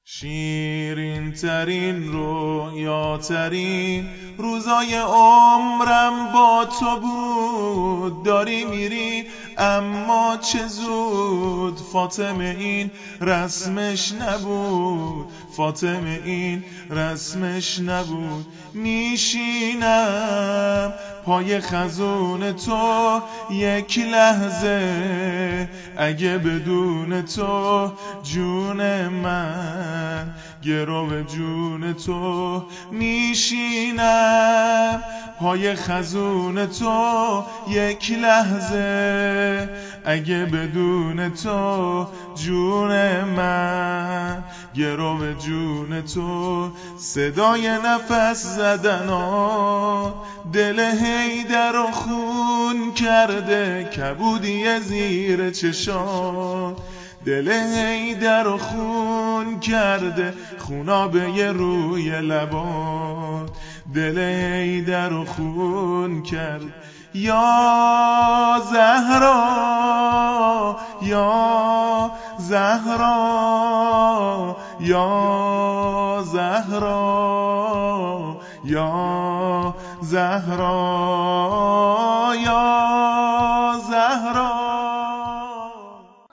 شیرین ترین رویاترین روزای عمرم با تو بود. داری میری اما چه زود، فاطمه این رسمش نبود، فاطمه این رسمش نبود. میشینم پای خزون تو یک لحظه، اگه بدون تو جون من گرو جون تو. میشینم پای خزون تو یک لحظه، اگه بدون تو جون من گرو جون تو. صدای نفس زدنات دل حیدر رو خون کرده، کبودی زیر چشات دل حیدر رو خون کرده، خونابه روی لبات دل حیدر رو خون کرد. یا زهرا یا زهرا یا زهرا یا زهرا یا